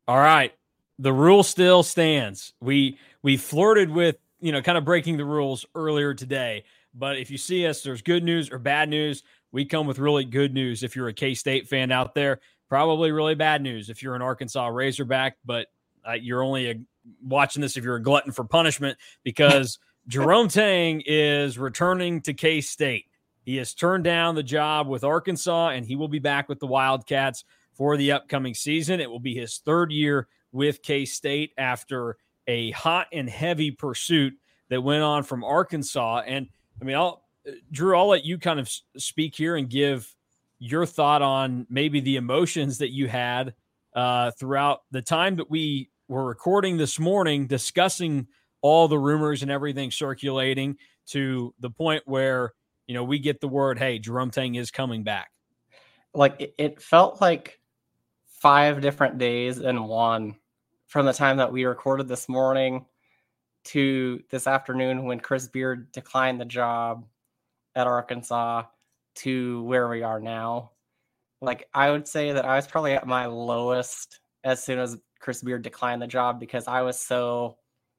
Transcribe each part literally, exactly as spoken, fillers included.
All right. The rule still stands. We we flirted with, you know, kind of breaking the rules earlier today. But if you see us, there's good news or bad news. We come with really good news if you're a K-State fan out there. Probably really bad news if you're an Arkansas Razorback, but uh, you're only a, watching this if you're a glutton for punishment because Jerome Tang is returning to K-State. He has turned down the job with Arkansas, and he will be back with the Wildcats for the upcoming season. It will be his third year with K-State after a hot and heavy pursuit that went on from Arkansas. And I mean, I'll, Drew, I'll let you kind of speak here and give your thought on maybe the emotions that you had uh, throughout the time that we were recording this morning, discussing all the rumors and everything circulating to the point where, you know, we get the word, hey, Jerome Tang is coming back. Like it, it felt like five different days in one, from the time that we recorded this morning to this afternoon when Chris Beard declined the job at Arkansas to where we are now. Like, I would say that I was probably at my lowest as soon as Chris Beard declined the job, because I was so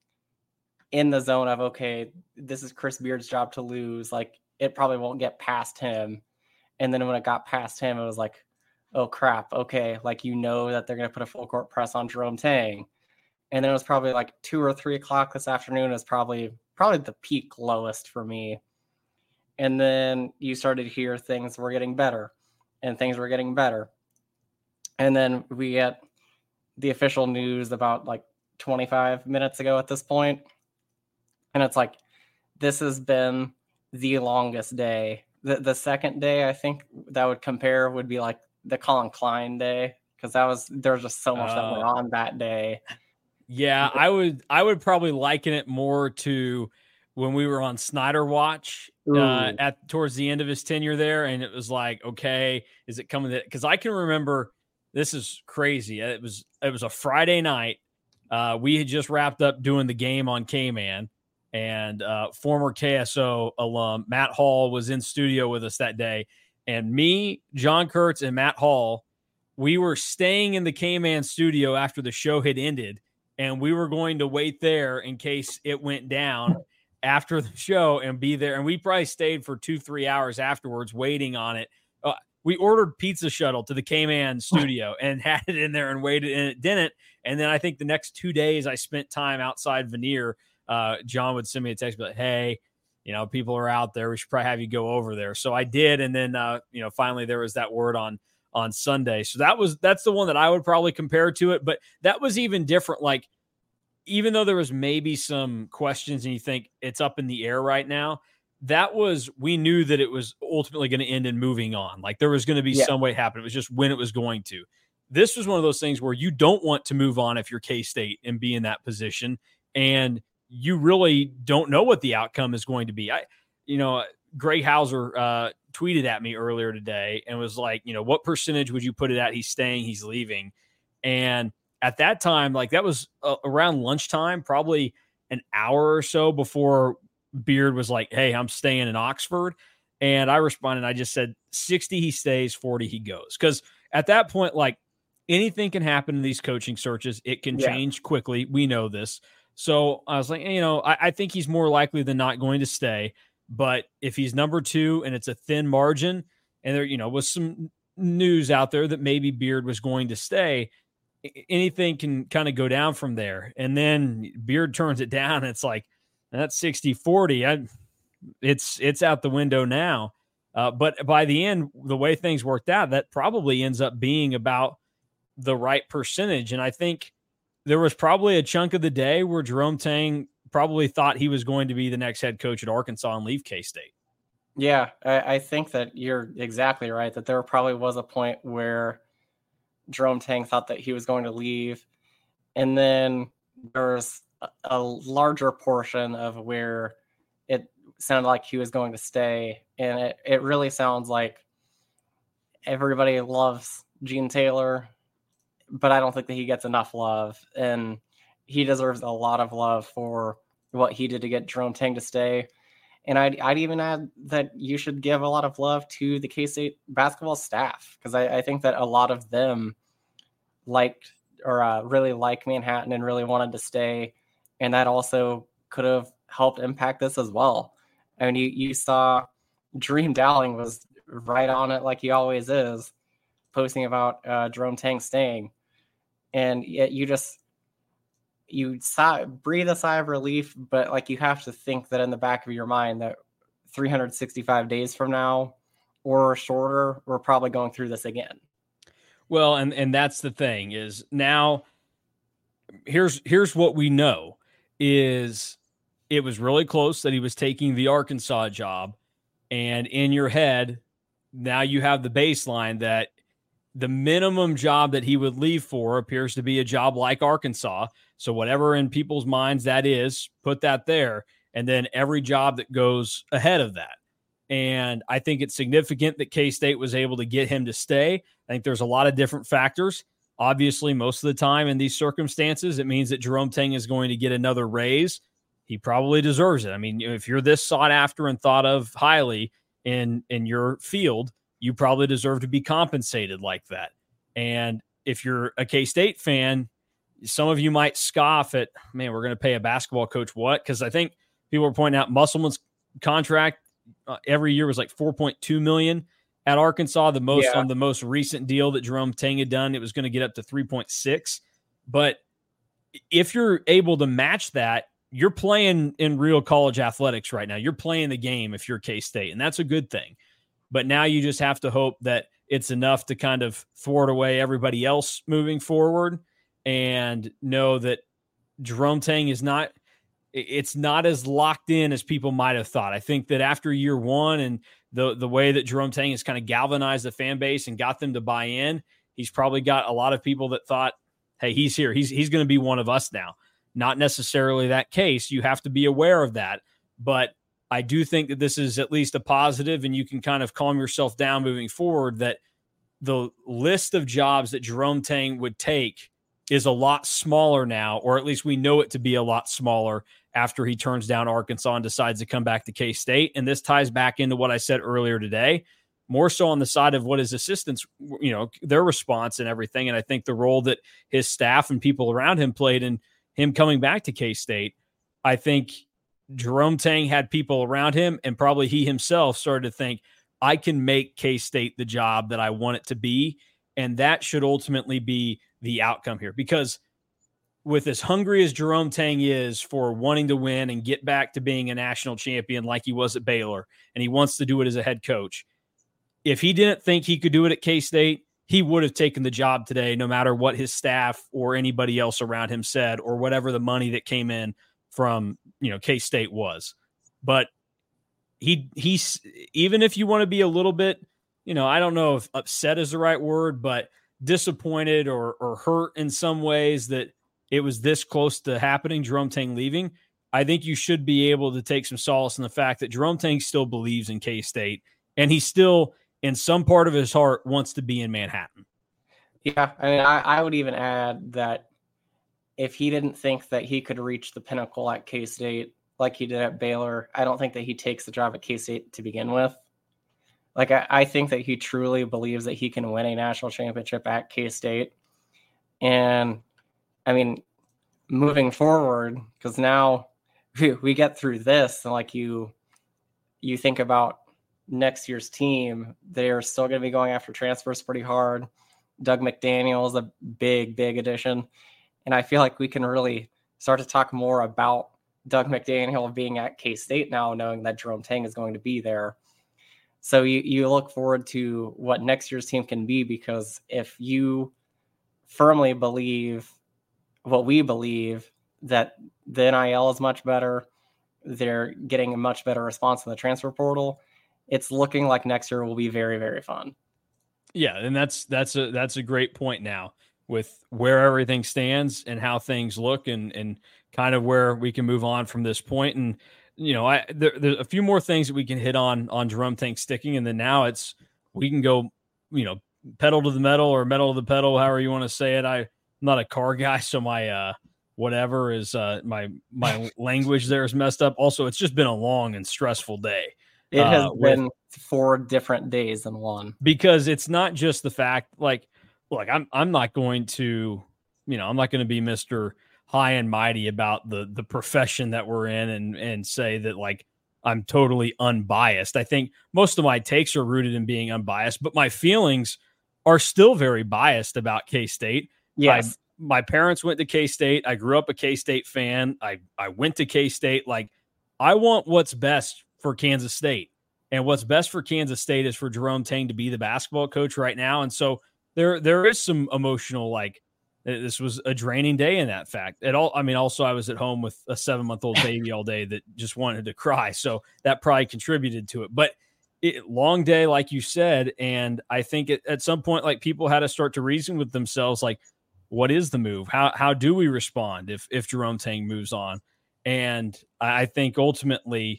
in the zone of, okay, this is Chris Beard's job to lose. Like, it probably won't get past him. And then when it got past him, it was like, oh crap, okay, like, you know that they're going to put a full court press on Jerome Tang. And then it was probably like two or three o'clock this afternoon is probably probably the peak lowest for me. And then you started to hear things were getting better and things were getting better. And then we get the official news about like twenty-five minutes ago at this point. And it's like, this has been the longest day. The, the second day, I think that would compare would be like the Colin Klein day, because that was there was just so much uh, that went on that day. Yeah, I would I would probably liken it more to when we were on Snyder Watch uh, at towards the end of his tenure there, and it was like, okay, is it coming? Because I can remember, this is crazy. It was it was a Friday night. Uh, we had just wrapped up doing the game on K-Man, and uh, former K S O alum Matt Hall was in studio with us that day, and me, John Kurtz, and Matt Hall, we were staying in the K-Man studio after the show had ended. And we were going to wait there in case it went down after the show and be there. And we probably stayed for two, three hours afterwards waiting on it. Uh, we ordered pizza shuttle to the K-Man studio and had it in there and waited, and it didn't. And then I think the next two days I spent time outside Veneer. Uh, John would send me a text, like, hey, you know, people are out there. We should probably have you go over there. So I did. And then, uh, you know, finally there was that word on on Sunday. So that was, that's the one that I would probably compare to it. But that was even different. Like, even though there was maybe some questions and you think it's up in the air right now, that was, we knew that it was ultimately going to end in moving on. Like, there was going to be yeah. some way it happened. It was just when it was going to. This was one of those things where you don't want to move on if you're K-State and be in that position. And you really don't know what the outcome is going to be. I, you know, Greg Hauser uh, tweeted at me earlier today and was like, you know, what percentage would you put it at? He's staying, he's leaving. And at that time, like, that was uh, around lunchtime, probably an hour or so before Beard was like, hey, I'm staying in Oxford. And I responded, I just said sixty he stays, forty he goes. Because at that point, like, anything can happen in these coaching searches. It can yeah. change quickly. We know this. So I was like, you know, I, I think he's more likely than not going to stay. But if he's number two and it's a thin margin, and there, you know, was some news out there that maybe Beard was going to stay, anything can kind of go down from there. And then Beard turns it down. And it's like, that's sixty forty. I, it's, it's out the window now. Uh, but by the end, the way things worked out, that probably ends up being about the right percentage. And I think there was probably a chunk of the day where Jerome Tang probably thought he was going to be the next head coach at Arkansas and leave K-State. Yeah, I, I think that you're exactly right, that there probably was a point where Jerome Tang thought that he was going to leave. And then there's a, a larger portion of where it sounded like he was going to stay. And it, it really sounds like everybody loves Gene Taylor, but I don't think that he gets enough love. And he deserves a lot of love for what he did to get Jerome Tang to stay. And I'd, I'd even add that you should give a lot of love to the K-State basketball staff, because I, I think that a lot of them liked or uh, really like Manhattan and really wanted to stay. And that also could have helped impact this as well. I mean, you, you saw Dream Dowling was right on it like he always is, posting about uh, Jerome Tang staying. And yet you just, you sigh, breathe a sigh of relief, but like you have to think that in the back of your mind that three hundred sixty-five days from now or shorter, we're probably going through this again. Well, and, and that's the thing is now here's, here's what we know is it was really close that he was taking the Arkansas job, and in your head, now you have the baseline that the minimum job that he would leave for appears to be a job like Arkansas. So whatever in people's minds that is, put that there. And then every job that goes ahead of that. And I think it's significant that K-State was able to get him to stay. I think there's a lot of different factors. Obviously, most of the time in these circumstances, it means that Jerome Tang is going to get another raise. He probably deserves it. I mean, if you're this sought after and thought of highly in, in your field, you probably deserve to be compensated like that. And if you're a K-State fan, some of you might scoff at, man, we're going to pay a basketball coach what? Because I think people are pointing out Musselman's contract uh, every year was like four point two million dollars at Arkansas. The most yeah. on the most recent deal that Jerome Tang had done, it was going to get up to three point six. But if you're able to match that, you're playing in real college athletics right now. You're playing the game if you're K-State, and that's a good thing. But now you just have to hope that it's enough to kind of thwart away everybody else moving forward and know that Jerome Tang is not, it's not as locked in as people might have thought. I think that after year one and the, the way that Jerome Tang has kind of galvanized the fan base and got them to buy in, he's probably got a lot of people that thought, hey, he's here. He's, he's going to be one of us now. Not necessarily that case. You have to be aware of that. But I do think that this is at least a positive, and you can kind of calm yourself down moving forward that the list of jobs that Jerome Tang would take is a lot smaller now, or at least we know it to be a lot smaller after he turns down Arkansas and decides to come back to K-State. And this ties back into what I said earlier today, more so on the side of what his assistants, you know, their response and everything. And I think the role that his staff and people around him played in him coming back to K-State, I think Jerome Tang had people around him, and probably he himself started to think, I can make K-State the job that I want it to be. And that should ultimately be the outcome here, because with as hungry as Jerome Tang is for wanting to win and get back to being a national champion like he was at Baylor, and he wants to do it as a head coach, if he didn't think he could do it at K-State, he would have taken the job today, no matter what his staff or anybody else around him said, or whatever the money that came in from, you know, K-State was. But he, he's, even if you want to be a little bit, you know, I don't know if upset is the right word, but disappointed or, or hurt in some ways that it was this close to happening, Jerome Tang leaving, I think you should be able to take some solace in the fact that Jerome Tang still believes in K-State, and he still, in some part of his heart, wants to be in Manhattan. Yeah, I mean, I, I would even add that if he didn't think that he could reach the pinnacle at K-State like he did at Baylor, I don't think that he takes the job at K-State to begin with. Like, I, I think that he truly believes that he can win a national championship at K-State. And, I mean, moving forward, because now we, we get through this, and like you, you think about next year's team, they're still going to be going after transfers pretty hard. Doug McDaniel is a big, big addition. And I feel like we can really start to talk more about Doug McDaniel being at K-State now, knowing that Jerome Tang is going to be there. So you, you look forward to what next year's team can be, because if you firmly believe what we believe, that the N I L is much better, they're getting a much better response in the transfer portal, it's looking like next year will be very, very fun. Yeah, and that's that's a that's a great point now with where everything stands and how things look, and and kind of where we can move on from this point. And you know, I there, there's a few more things that we can hit on on Jerome Tang sticking, and then now it's we can go, you know, pedal to the metal or metal to the pedal, however you want to say it. I, I'm not a car guy, so my uh, whatever is uh, my my language there is messed up. Also, it's just been a long and stressful day. It has uh, been with, four different days in one, because it's not just the fact, like, look, I'm I'm not going to you know, I'm not going to be Mister high and mighty about the the profession that we're in and and say that like I'm totally unbiased. I think most of my takes are rooted in being unbiased, but my feelings are still very biased about K-State. Yes. I, my parents went to K-State. I grew up a K-State fan. I, I went to K-State. Like, I want what's best for Kansas State. And what's best for Kansas State is for Jerome Tang to be the basketball coach right now. And so there there is some emotional, like, this was a draining day in that fact. At all, I mean, also I was at home with a seven-month-old baby all day that just wanted to cry. So that probably contributed to it. But it, long day, like you said, and I think it, at some point, like, people had to start to reason with themselves, like, what is the move? How how do we respond if if Jerome Tang moves on? And I think ultimately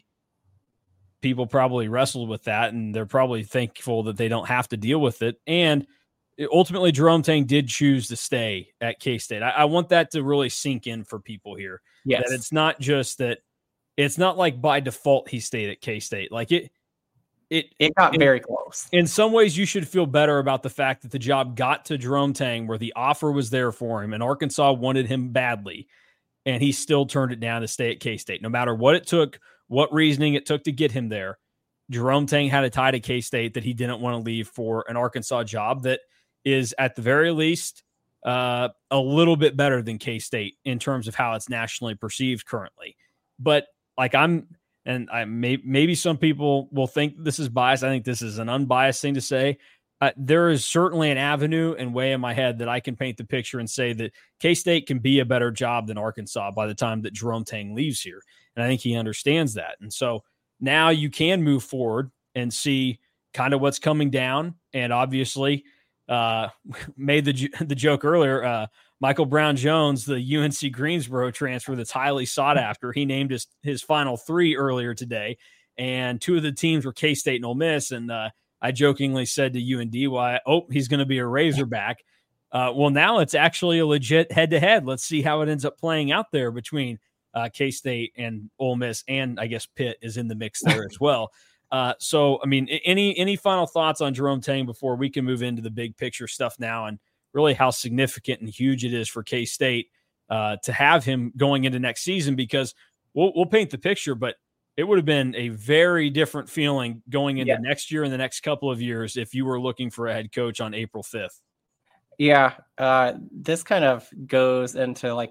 people probably wrestled with that, and they're probably thankful that they don't have to deal with it. And ultimately, Jerome Tang did choose to stay at K-State. I, I want that to really sink in for people here. Yes. That it's not just that, it's not like by default he stayed at K-State. Like it, it, it got it, very close. In some ways, you should feel better about the fact that the job got to Jerome Tang, where the offer was there for him, and Arkansas wanted him badly, and he still turned it down to stay at K-State. No matter what it took, what reasoning it took to get him there, Jerome Tang had a tie to K-State that he didn't want to leave for an Arkansas job that is at the very least uh, a little bit better than K-State in terms of how it's nationally perceived currently. But like I'm, and I may, maybe some people will think this is biased. I think this is an unbiased thing to say. Uh, there is certainly an avenue and way in my head that I can paint the picture and say that K-State can be a better job than Arkansas by the time that Jerome Tang leaves here. And I think he understands that. And so now you can move forward and see kind of what's coming down. And obviously, Uh, made the the joke earlier. Uh, Michael Brown-Jones, the U N C Greensboro transfer that's highly sought after, he named his his final three earlier today, and two of the teams were K-State and Ole Miss. And uh, I jokingly said to U N D Y, "Oh, he's going to be a Razorback." Uh, well, now it's actually a legit head-to-head. Let's see how it ends up playing out there between uh, K-State and Ole Miss, and I guess Pitt is in the mix there as well. Uh, so, I mean, any any final thoughts on Jerome Tang before we can move into the big picture stuff now, and really how significant and huge it is for K-State uh, to have him going into next season? Because we'll we'll paint the picture, but it would have been a very different feeling going into yeah. next year and the next couple of years if you were looking for a head coach on April fifth. Yeah, uh, this kind of goes into like,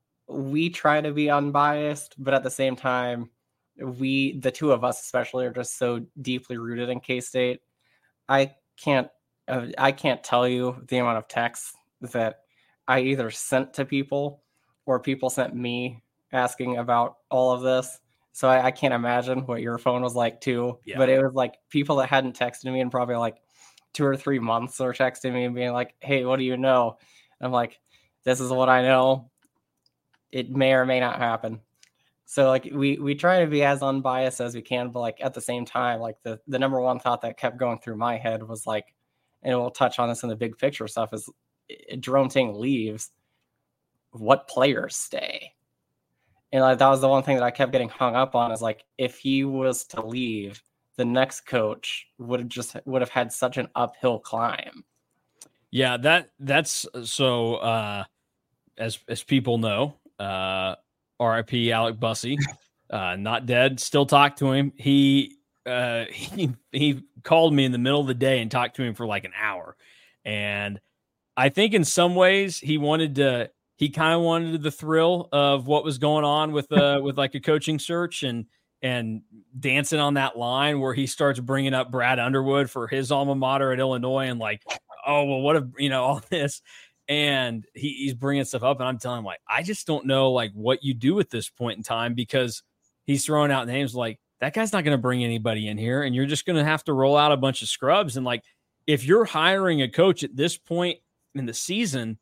we try to be unbiased, but at the same time, we, the two of us especially, are just so deeply rooted in K-State. I can't, uh, I can't tell you the amount of texts that I either sent to people or people sent me asking about all of this. So I, I can't imagine what your phone was like too. Yeah. But it was like people that hadn't texted me in probably like two or three months were texting me and being like, "Hey, what do you know?" And I'm like, "This is what I know. It may or may not happen." So like we we try to be as unbiased as we can, but like at the same time, like the, the number one thought that kept going through my head was like, and we'll touch on this in the big picture stuff, is Jerome Tang leaves, what players stay? And like that was the one thing that I kept getting hung up on, is like, if he was to leave, the next coach would have just would have had such an uphill climb. Yeah, that that's so uh as as people know, uh R I P Alec Bussey, uh, not dead. Still talk to him. He, uh, he he called me in the middle of the day and talked to him for like an hour. And I think in some ways he wanted to. He kind of wanted the thrill of what was going on with uh with like a coaching search and and dancing on that line where he starts bringing up Brad Underwood for his alma mater at Illinois and like, oh well, what if you know all this. And he, he's bringing stuff up, and I'm telling him, like, I just don't know, like, what you do at this point in time, because he's throwing out names like, that guy's not going to bring anybody in here, and you're just going to have to roll out a bunch of scrubs. And, like, if you're hiring a coach at this point in the season,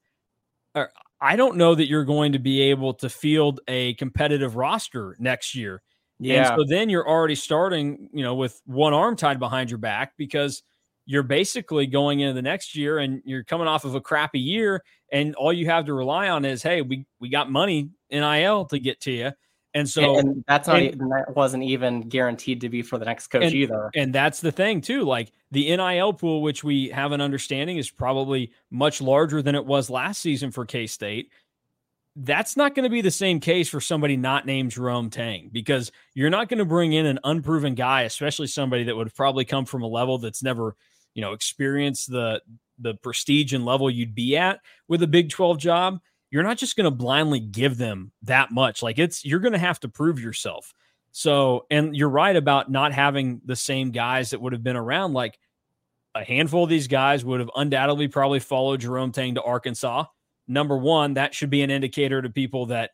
I don't know that you're going to be able to field a competitive roster next year. Yeah. And so then you're already starting, you know, with one arm tied behind your back, because you're basically going into the next year and you're coming off of a crappy year, and all you have to rely on is, hey, we, we got money N I L to get to you. And so and, and that's not and, even, that wasn't even guaranteed to be for the next coach and, either. And that's the thing too. Like the N I L pool, which we have an understanding is probably much larger than it was last season for K-State. That's not going to be the same case for somebody not named Jerome Tang, because you're not going to bring in an unproven guy, especially somebody that would probably come from a level that's never, you know, experienced the, the prestige and level you'd be at with a Big twelve job. You're not just going to blindly give them that much. Like it's, you're going to have to prove yourself. So, and you're right about not having the same guys that would have been around. Like a handful of these guys would have undoubtedly probably followed Jerome Tang to Arkansas. Number one, that should be an indicator to people that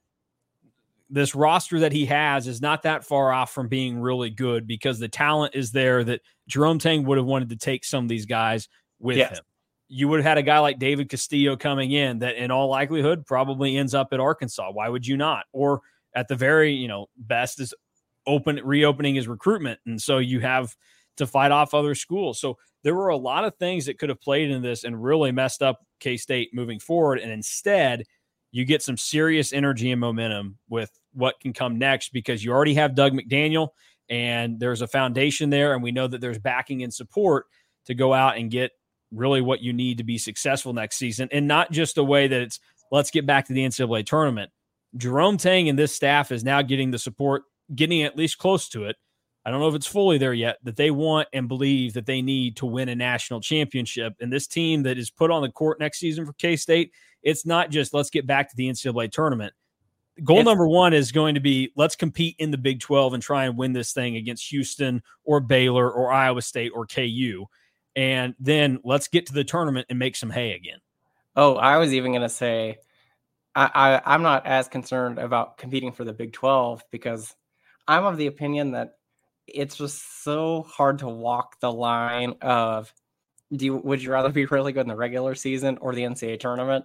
this roster that he has is not that far off from being really good, because the talent is there that Jerome Tang would have wanted to take some of these guys with yes. him. You would have had a guy like David Castillo coming in that in all likelihood probably ends up at Arkansas. Why would you not? Or at the very, you know, best is open reopening his recruitment. And so you have to fight off other schools. So there were a lot of things that could have played in this and really messed up K-State moving forward. And instead you get some serious energy and momentum with what can come next, because you already have Doug McDaniel and there's a foundation there. And we know that there's backing and support to go out and get really what you need to be successful next season. And not just a way that it's, let's get back to the N C double A tournament. Jerome Tang and this staff is now getting the support, getting at least close to it. I don't know if it's fully there yet, that they want and believe that they need to win a national championship. And this team that is put on the court next season for K-State, it's not just let's get back to the N C double A tournament. Goal it's, number one is going to be let's compete in the Big twelve and try and win this thing against Houston or Baylor or Iowa State or K U. And then let's get to the tournament and make some hay again. Oh, I was even going to say, I, I, I'm not as concerned about competing for the Big twelve, because I'm of the opinion that it's just so hard to walk the line of, do you, would you rather be really good in the regular season or the N C double A tournament?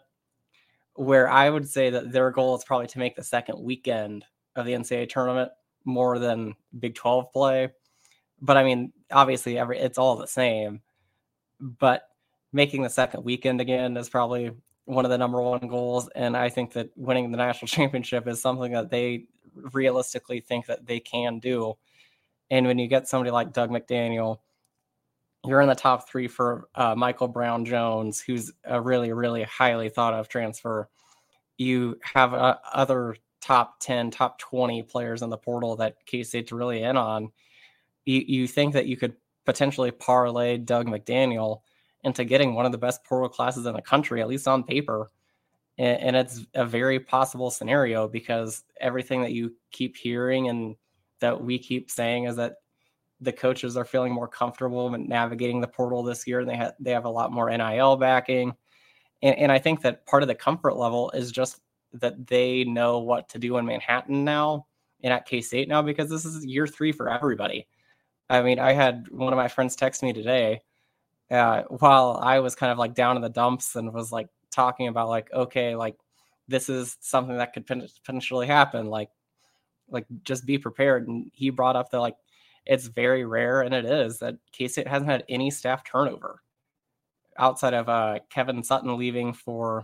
Where I would say that their goal is probably to make the second weekend of the N C double A tournament more than Big twelve play. But I mean, obviously every it's all the same. But making the second weekend again is probably one of the number one goals. And I think that winning the national championship is something that they realistically think that they can do. And when you get somebody like Doug McDaniel, you're in the top three for uh, Michael Brown Jones, who's a really, really highly thought of transfer. You have uh, other top ten, top twenty players in the portal that K-State's really in on. You, you think that you could potentially parlay Doug McDaniel into getting one of the best portal classes in the country, at least on paper. And, and it's a very possible scenario, because everything that you keep hearing and that we keep saying is that the coaches are feeling more comfortable in navigating the portal this year. And they have, they have a lot more N I L backing. And, and I think that part of the comfort level is just that they know what to do in Manhattan now and at K-State now, because this is year three for everybody. I mean, I had one of my friends text me today uh, while I was kind of like down in the dumps and was like talking about like, okay, like this is something that could potentially happen. Like, like just be prepared. And he brought up that like, it's very rare, and it is, that K-State hasn't had any staff turnover outside of uh, Kevin Sutton leaving for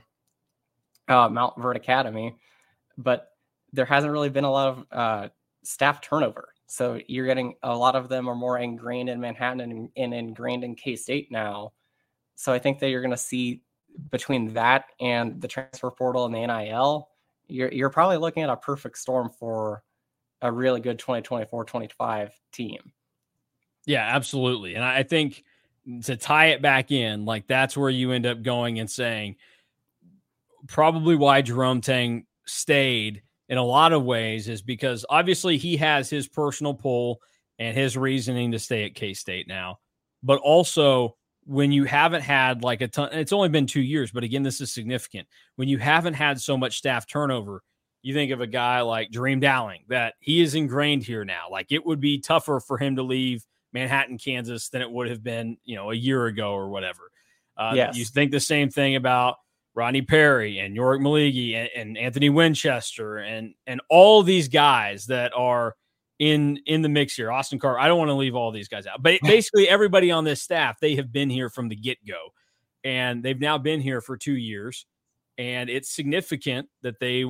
uh, Mount Verde Academy. But there hasn't really been a lot of uh, staff turnover. So you're getting a lot of them are more ingrained in Manhattan and, and ingrained in K-State now. So I think that you're going to see between that and the transfer portal and the N I L, you're, you're probably looking at a perfect storm for a really good twenty twenty-four twenty-five team. Yeah, absolutely. And I think to tie it back in, like that's where you end up going and saying probably why Jerome Tang stayed in a lot of ways is because obviously he has his personal pull and his reasoning to stay at K-State now, but also when you haven't had like a ton, it's only been two years, but again, this is significant. When you haven't had so much staff turnover, you think of a guy like Dream Dowling, that he is ingrained here now. Like it would be tougher for him to leave Manhattan, Kansas than it would have been, you know, a year ago or whatever. Uh, yes. You think the same thing about Rodney Perry and Yorick Maligi and, and Anthony Winchester and, and all these guys that are in, in the mix here. Austin Carr. I don't want to leave all these guys out, but basically everybody on this staff, they have been here from the get-go, and they've now been here for two years. And it's significant that they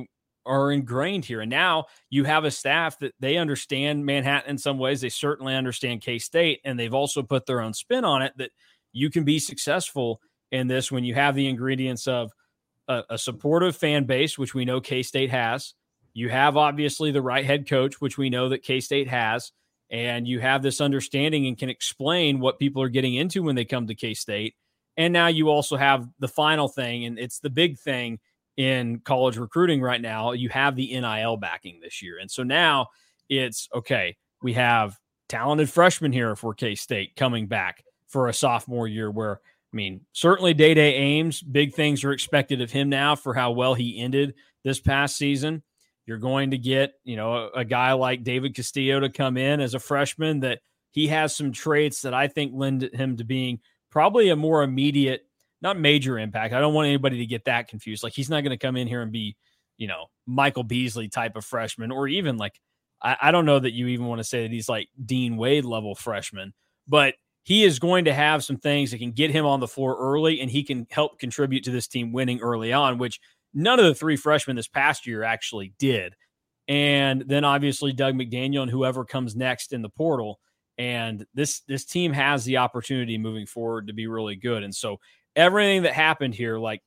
are ingrained here. And now you have a staff that they understand Manhattan in some ways. They certainly understand K-State, and they've also put their own spin on it that you can be successful in this when you have the ingredients of a, a supportive fan base, which we know K-State has. You have obviously the right head coach, which we know that K-State has, and you have this understanding and can explain what people are getting into when they come to K-State. And now you also have the final thing, and it's the big thing in college recruiting right now. You have the N I L backing this year. And so now it's, okay, we have talented freshmen here for K-State coming back for a sophomore year where, I mean, certainly Day-Day Ames, big things are expected of him now for how well he ended this past season. You're going to get, you know, a, a guy like David Castillo to come in as a freshman that he has some traits that I think lend him to being probably a more immediate, not major impact. I don't want anybody to get that confused. Like, he's not going to come in here and be, you know, Michael Beasley type of freshman, or even like, I, I don't know that you even want to say that he's like Dean Wade level freshman, but he is going to have some things that can get him on the floor early, and he can help contribute to this team winning early on, which none of the three freshmen this past year actually did. And then obviously Doug McDaniel and whoever comes next in the portal. And this this team has the opportunity moving forward to be really good. And so everything that happened here, like,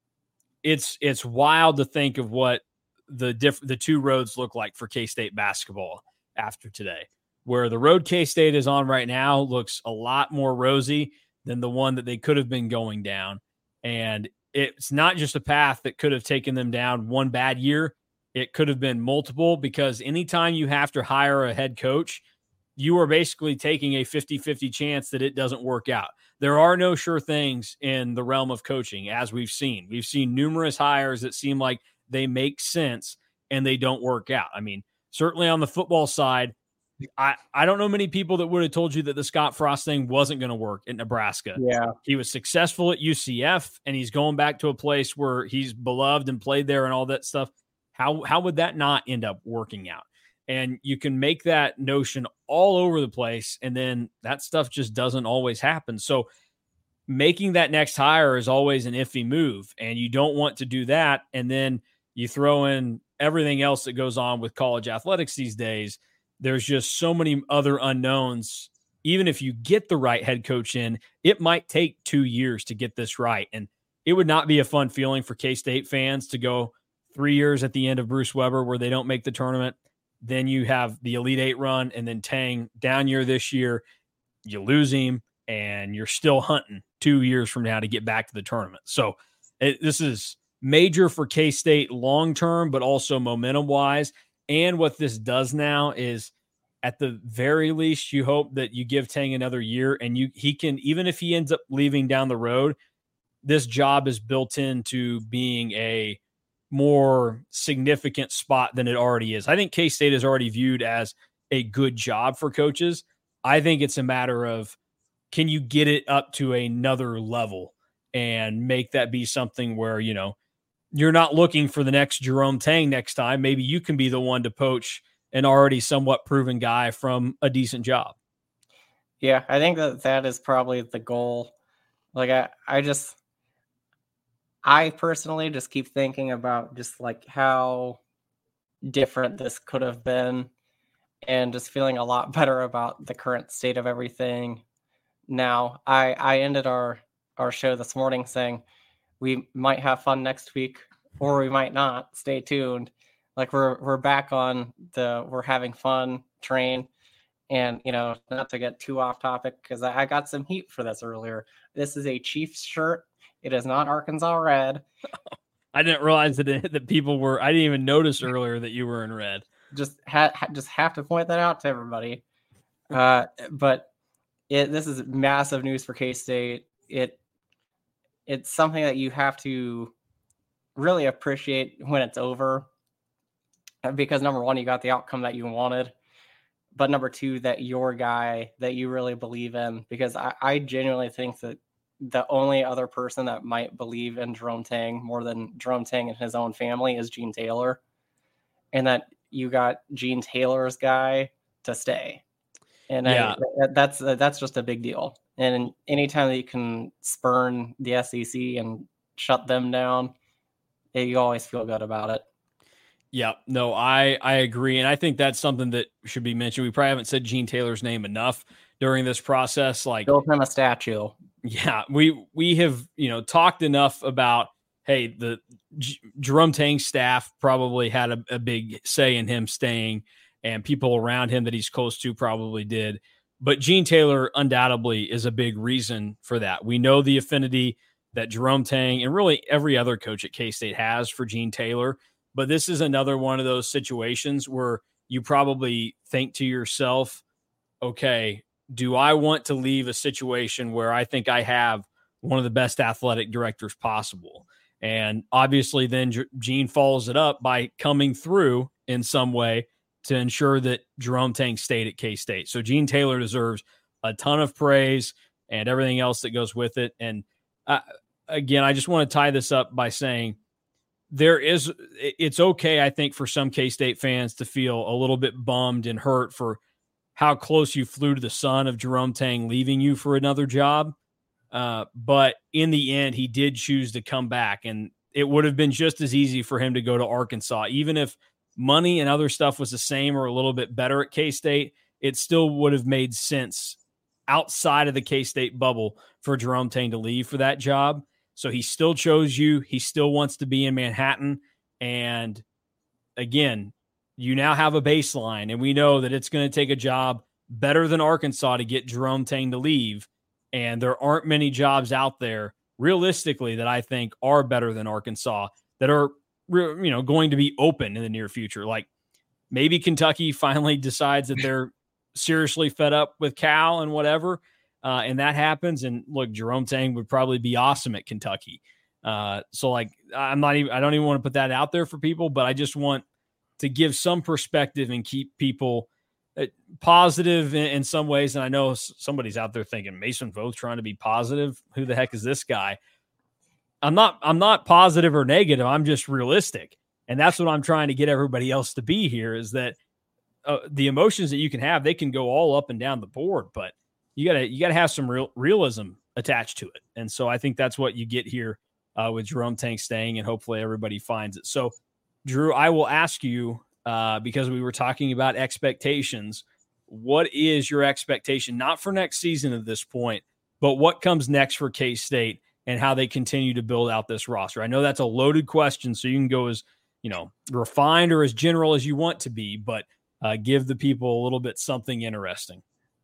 it's it's wild to think of what the diff- the two roads look like for K-State basketball after today, where the road K-State is on right now looks a lot more rosy than the one that they could have been going down. And it's not just a path that could have taken them down one bad year. It could have been multiple, because anytime you have to hire a head coach, you are basically taking a fifty-fifty chance that it doesn't work out. There are no sure things in the realm of coaching, as we've seen. We've seen numerous hires that seem like they make sense and they don't work out. I mean, certainly on the football side, I, I don't know many people that would have told you that the Scott Frost thing wasn't going to work in Nebraska. Yeah. He was successful at U C F, and he's going back to a place where he's beloved and played there and all that stuff. How, how would that not end up working out? And you can make that notion all over the place, and then that stuff just doesn't always happen. So making that next hire is always an iffy move, and you don't want to do that. And then you throw in everything else that goes on with college athletics these days. There's just so many other unknowns. Even if you get the right head coach in, it might take two years to get this right. And it would not be a fun feeling for K-State fans to go three years at the end of Bruce Weber where they don't make the tournament. Then you have the Elite Eight run, and then Tang down year this year. You lose him, and you're still hunting two years from now to get back to the tournament. So it, this is major for K-State long-term, but also momentum-wise. And what this does now is, at the very least, you hope that you give Tang another year, and you he can, even if he ends up leaving down the road, this job is built into being a more significant spot than it already is. I think K-State is already viewed as a good job for coaches. I think it's a matter of, can you get it up to another level and make that be something where, you know, you're not looking for the next Jerome Tang next time. Maybe you can be the one to poach an already somewhat proven guy from a decent job. Yeah, I think that that is probably the goal. Like, I, I just, I personally just keep thinking about just like how different this could have been, and just feeling a lot better about the current state of everything. Now, I, I ended our, our show this morning saying we might have fun next week, or we might not. Stay tuned. Like, we're, we're back on the, we're having fun train. And, you know, not to get too off topic, because I, I got some heat for this earlier. This is a Chiefs shirt. It is not Arkansas red. I didn't realize that it, that people were. I didn't even notice earlier that you were in red. Just ha, ha, just have to point that out to everybody. Uh, but it this is massive news for K-State. It it's something that you have to really appreciate when it's over, because number one, you got the outcome that you wanted, but number two, that your guy that you really believe in. Because I, I genuinely think that the only other person that might believe in Jerome Tang more than Jerome Tang and his own family is Gene Taylor, and that you got Gene Taylor's guy to stay. And yeah. I, that's, that's just a big deal. And anytime that you can spurn the S E C and shut them down, you always feel good about it. Yeah, no, I, I agree. And I think that's something that should be mentioned. We probably haven't said Gene Taylor's name enough during this process. Like, build him a statue. Yeah, we we have, you know, talked enough about, hey, the J- Jerome Tang staff probably had a, a big say in him staying, and people around him that he's close to probably did. But Gene Taylor undoubtedly is a big reason for that. We know the affinity that Jerome Tang and really every other coach at K-State has for Gene Taylor. But this is another one of those situations where you probably think to yourself, okay, do I want to leave a situation where I think I have one of the best athletic directors possible? And obviously then Gene follows it up by coming through in some way to ensure that Jerome Tang stayed at K-State. So Gene Taylor deserves a ton of praise and everything else that goes with it. And uh, again, I just want to tie this up by saying there is, it's okay, I think, for some K-State fans to feel a little bit bummed and hurt for how close you flew to the sun of Jerome Tang leaving you for another job. Uh, but in the end, he did choose to come back, and it would have been just as easy for him to go to Arkansas. Even if money and other stuff was the same or a little bit better at K-State, it still would have made sense outside of the K-State bubble for Jerome Tang to leave for that job. So he still chose you. He still wants to be in Manhattan. And again, you now have a baseline, and we know that it's going to take a job better than Arkansas to get Jerome Tang to leave. And there aren't many jobs out there realistically that I think are better than Arkansas that are, you know, going to be open in the near future. Like maybe Kentucky finally decides that they're seriously fed up with Cal and whatever. Uh, and that happens. And look, Jerome Tang would probably be awesome at Kentucky. Uh, so like, I'm not even, I don't even want to put that out there for people, but I just want to give some perspective and keep people uh, positive in, in some ways. And I know somebody's out there thinking Mason Voth trying to be positive. Who the heck is this guy? I'm not, I'm not positive or negative. I'm just realistic. And that's what I'm trying to get everybody else to be here is that uh, the emotions that you can have, they can go all up and down the board, but you gotta, you gotta have some real realism attached to it. And so I think that's what you get here uh, with Jerome Tang staying, and hopefully everybody finds it. So Drew, I will ask you, uh, because we were talking about expectations, what is your expectation, not for next season at this point, but what comes next for K-State and how they continue to build out this roster? I know that's a loaded question, so you can go as, you know, refined or as general as you want to be, but uh, give the people a little bit something interesting.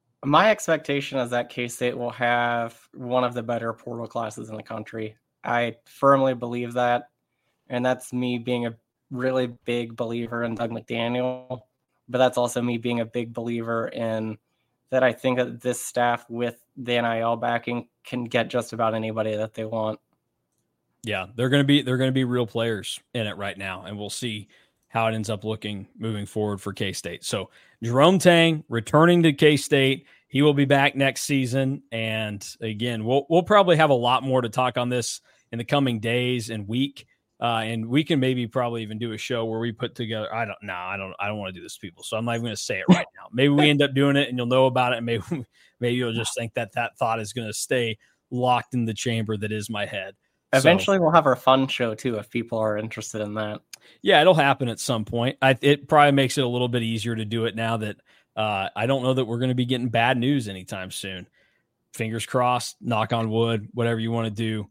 My expectation is that K-State will have one of the better portal classes in the country. I firmly believe that, and that's me being a really big believer in Doug McDaniel, but that's also me being a big believer in that I think that this staff with the N I L backing can get just about anybody that they want. Yeah, they're going to be they're going to be real players in it right now, and we'll see how it ends up looking moving forward for K-State. So Jerome Tang returning to K-State. He will be back next season. And again, we'll we'll probably have a lot more to talk on this in the coming days and week. Uh, and we can maybe probably even do a show where we put together. I don't know. I don't. I don't want to do this to people. So I'm not even going to say it right now. Maybe we end up doing it, and you'll know about it. And maybe maybe you'll just think that that thought is going to stay locked in the chamber that is my head. Eventually, so, we'll have our fun show too if people are interested in that. Yeah, it'll happen at some point. I, it probably makes it a little bit easier to do it now that uh, I don't know that we're going to be getting bad news anytime soon. Fingers crossed. Knock on wood. Whatever you want to do.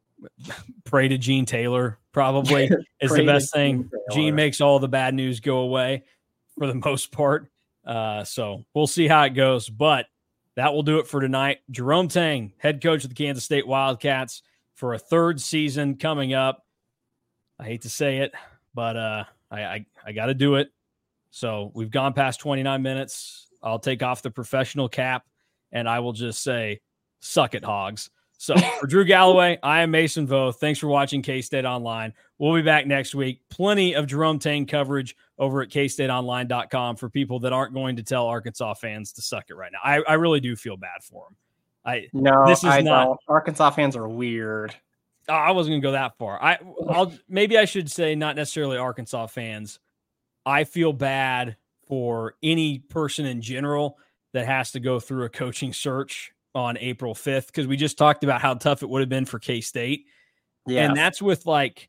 Pray to Gene Taylor probably is the best thing. Gene, Gene makes all the bad news go away for the most part. Uh, so we'll see how it goes, but that will do it for tonight. Jerome Tang, head coach of the Kansas State Wildcats for a third season coming up. I hate to say it, but uh, I, I, I got to do it. So we've gone past twenty-nine minutes. I'll take off the professional cap and I will just say, suck it, Hogs. So for Drew Galloway, I am Mason Voth. Thanks for watching K-State Online. We'll be back next week. Plenty of Jerome Tang coverage over at K State Online dot com for people that aren't going to tell Arkansas fans to suck it right now. I, I really do feel bad for them. I no, this is I not, don't. Arkansas fans are weird. I wasn't going to go that far. I, I'll maybe I should say not necessarily Arkansas fans. I feel bad for any person in general that has to go through a coaching search on April fifth, because we just talked about how tough it would have been for K-State. Yeah. And that's with like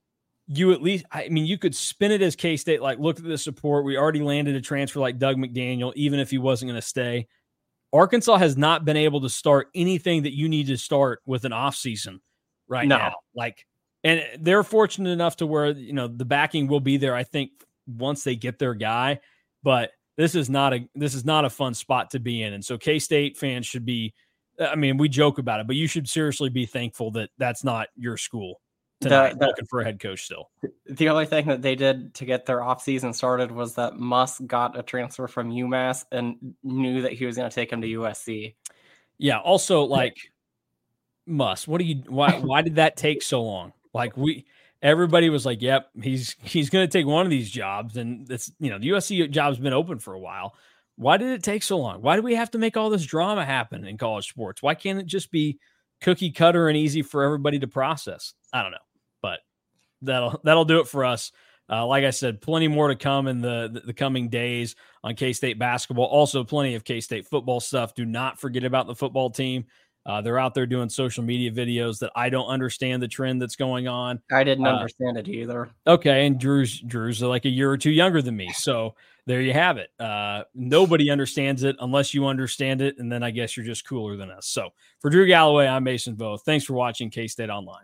you at least, I mean, you could spin it as K-State, like, look at the support. We already landed a transfer like Doug McDaniel, even if he wasn't going to stay. Arkansas has not been able to start anything that you need to start with an offseason right no. now. Like, and they're fortunate enough to where, you know, the backing will be there, I think, once they get their guy. But this is not a this is not a fun spot to be in. And so K-State fans should be, I mean, we joke about it, but you should seriously be thankful that that's not your school tonight, the, the, looking for a head coach still. The only thing that they did to get their offseason started was that Musk got a transfer from UMass and knew that he was going to take him to U S C. Yeah. Also, like, Musk, what do you, why, why did that take so long? Like, we, everybody was like, yep, he's, he's going to take one of these jobs. And it's, you know, the U S C job's been open for a while. Why did it take so long? Why do we have to make all this drama happen in college sports? Why can't it just be cookie cutter and easy for everybody to process? I don't know, but that'll, that'll do it for us. Uh, like I said, plenty more to come in the, the, the coming days on K-State basketball. Also, plenty of K-State football stuff. Do not forget about the football team. Uh, they're out there doing social media videos that I don't understand the trend that's going on. I didn't uh, understand it either. Okay, and Drew's Drew's like a year or two younger than me, so there you have it. Uh, nobody understands it unless you understand it, and then I guess you're just cooler than us. So for Drew Galloway, I'm Mason Vo. Thanks for watching K-State Online.